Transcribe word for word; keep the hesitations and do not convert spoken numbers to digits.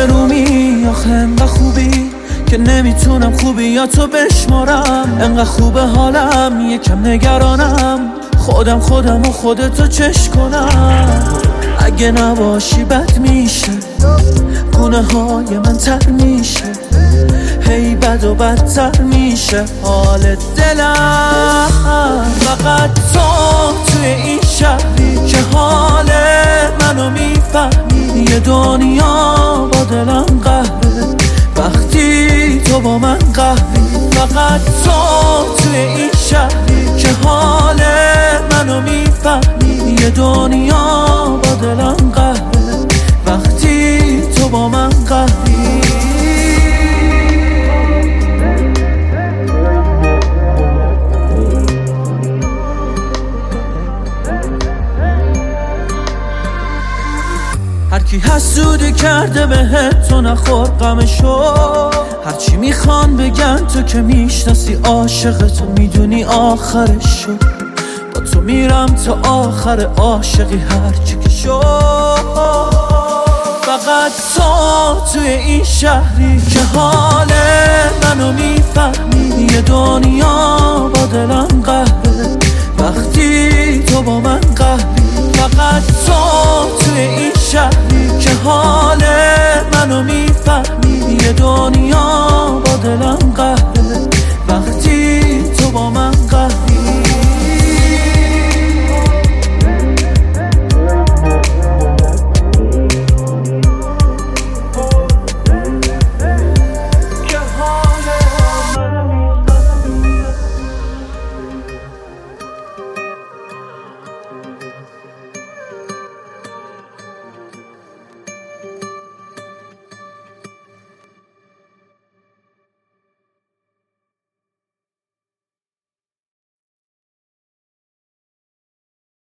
گرومی آخه انقدر خوبی که نمیتونم خوبیاتو بشمارم. انقدر خوبه حالم یکم نگرانم، خودم خودم و خودتو چش کنم. اگه نباشی بد میشه، گونه های من تر میشه، هی بد و بدتر میشه حال دلم. فقط تو توی این شهری که حال منو میفهمی. یه دنیا با دلم قهره وقتی تو با من قهری. فقط تو توی این شهری که حال منو میفهمی. یه دنیا با دلم قهره وقتی تو با من قهری. هرکی حسودی کرده بهت تو نخور غمشو. هرچی میخوان بگن تو که میشناسی عاشقتو میدونی آخرشو. با تو میرم تا آخر عاشقی هرچی که شو. فقط تو توی این شهری که حال منو میفهمی. یه دنیا با دلم قهره وقتی تو با من قهری. فقط تو توی این شهری که حال منو میفهمی.